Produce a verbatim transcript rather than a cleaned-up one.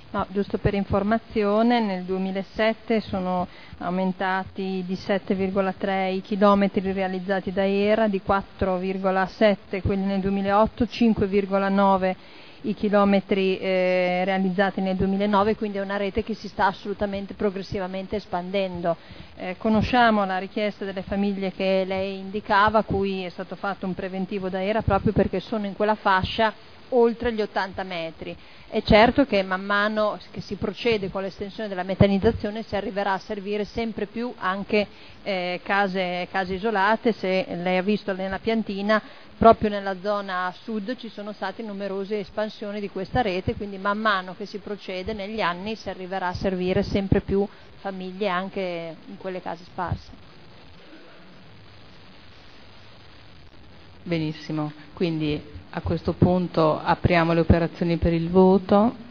No, giusto per informazione, nel duemilasette sono aumentati di sette virgola tre i chilometri realizzati da E R A, di quattro virgola sette quelli nel duemilaotto, cinque virgola nove i chilometri eh, realizzati nel duemilanove, quindi è una rete che si sta assolutamente progressivamente espandendo. Eh, conosciamo la richiesta delle famiglie che lei indicava, a cui è stato fatto un preventivo da E R A proprio perché sono in quella fascia oltre gli ottanta metri. È certo che man mano che si procede con l'estensione della metanizzazione si arriverà a servire sempre più anche eh, case, case isolate. Se lei ha visto nella piantina, proprio nella zona sud ci sono state numerose espansioni di questa rete, quindi man mano che si procede negli anni si arriverà a servire sempre più famiglie anche in quelle case sparse. Benissimo, quindi a questo punto apriamo le operazioni per il voto.